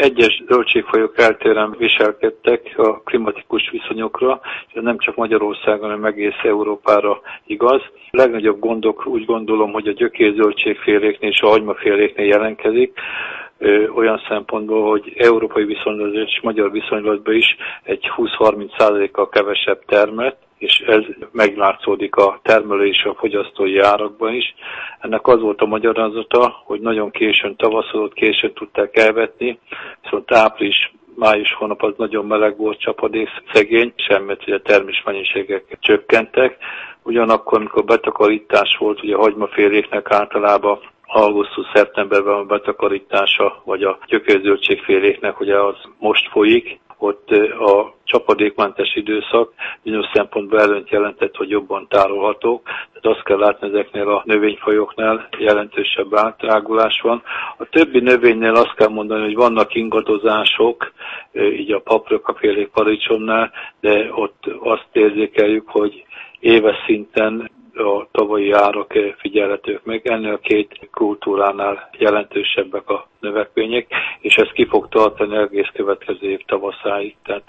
egyes zöldségfajok eltérően viselkedtek a klimatikus viszonyokra, és ez nem csak Magyarországon, hanem egész Európára igaz. A legnagyobb gondok úgy gondolom, hogy a gyökérzöldségféléknél és a hagymaféléknél jelentkezik, olyan szempontból, hogy európai viszonylatban és magyar viszonylatban is egy 20-30%-kal kevesebb termet, és ez meglátszódik a termelő és a fogyasztói árakban is. Ennek az volt a magyarázata, hogy nagyon későn tavaszodott, későn tudták elvetni, viszont április-május hónap az nagyon meleg volt, csapadékszegény, semmit, hogy a termésmennyiségek csökkentek. Ugyanakkor, amikor betakarítás volt, ugye a hagymaféléknek általában augusztus-szeptemberben a betakarítása, vagy a gyökérzöldségféléknek, ugye az most folyik, ott a csapadékmentes időszak bizonyos szempontból előnyt jelentett, hogy jobban tárolhatók. Tehát azt kell látni, ezeknél a növényfajoknál jelentősebb átrágulás van. A többi növénynél azt kell mondani, hogy vannak ingadozások, így a paprikafélék, paradicsomnál, de ott azt érzékeljük, hogy éves szinten a tavalyi árak figyelhetők meg. Ennél a két kultúránál jelentősebbek a növekvények, és ez ki fog tartani egész következő év tavaszáig. Tehát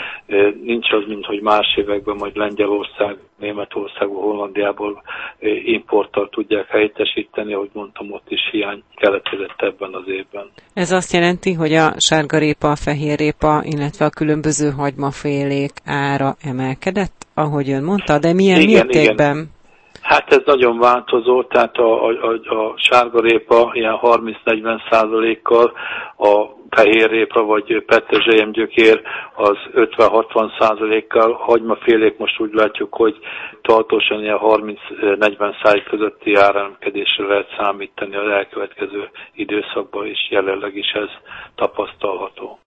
nincs az, mint hogy más években majd Lengyelország, Németországból, Hollandiából importtal tudják helyettesíteni, ahogy mondtam, ott is hiány keletkezett ebben az évben. Ez azt jelenti, hogy a sárgarépa, a fehérrépa, illetve a különböző hagymafélék ára emelkedett, ahogy ön mondta, de milyen mértékben? Igen. Hát ez nagyon változó, tehát a sárgarépa ilyen 30-40%-kal, a fehérrépa vagy petrezselyemgyökér az 50-60%-kal, hagymafélék most úgy látjuk, hogy tartósan ilyen 30-40% közötti áremelkedésre lehet számítani az elkövetkező időszakban, és jelenleg is ez tapasztalható.